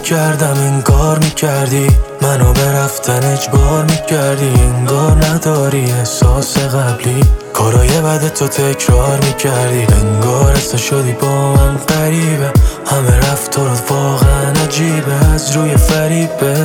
میکردم انگار میکردی منو به رفتن اجبار میکردی، انگار نداری احساس قبلی، کارای بد تو تکرار میکردی، انگار اصلا شدی با من غریبه، همه رفتارات واقعا عجیبه، از روی فریبه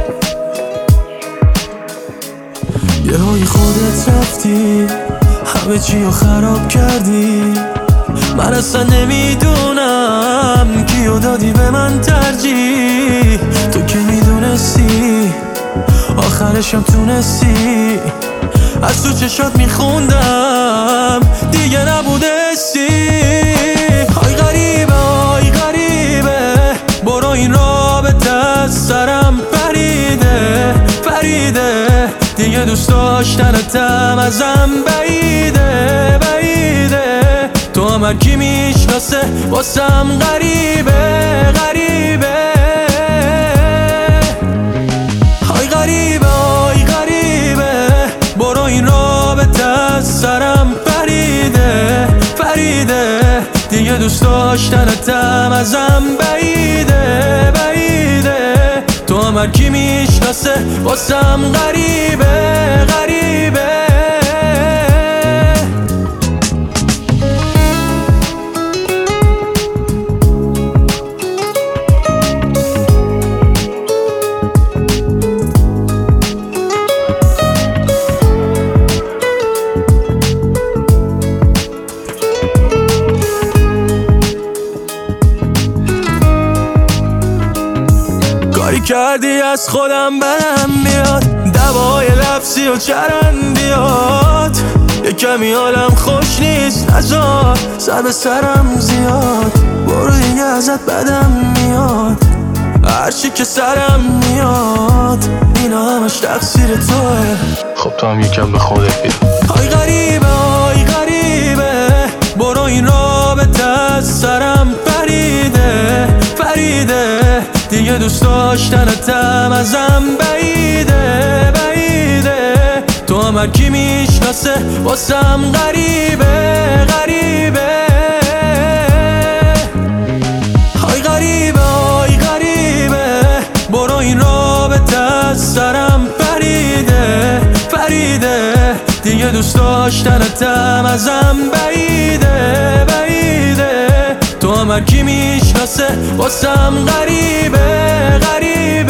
یه های خودت رفتی، همه چی رو خراب کردی، من اصلا نمیدونم کیو دادی به من ترجیح، تو که میدونستی آخرشم تونستی، از تو چشات میخوندم دیگه نبودستی. های غریبه برو این رابطه از سرم پریده دیگه دوست داشتنتم ازم بعیده تو هم هر کی میشناسه واسم غریبه های غریبه برو این رابطه از سرم پریده دیگه دوست داشتنتم ازم بعیده تو هم هر کی میشناسه واسم غریبه کاری کردی از خودم بدم بیاد، دوای لفظی و چرندیات، یه کمی حالم خوش نیست نزار سر به سرم زیاد، برو دیگه ازت بدم میاد، هرچی که سرم میاد اینا همش تقصیر توه، خب تو هم یکم به خودت بیا. های غریبه برو این رابطه از سرم پریده دیگه دوست داشتنتم ازم بعیده تو هم هر کی میشناسه واسم غریبه های غریبه برو این رابطه از سرم پریده دیگه دوست داشتنتم ازم بعیده تو هم هر کی میشناسه واسم غریبه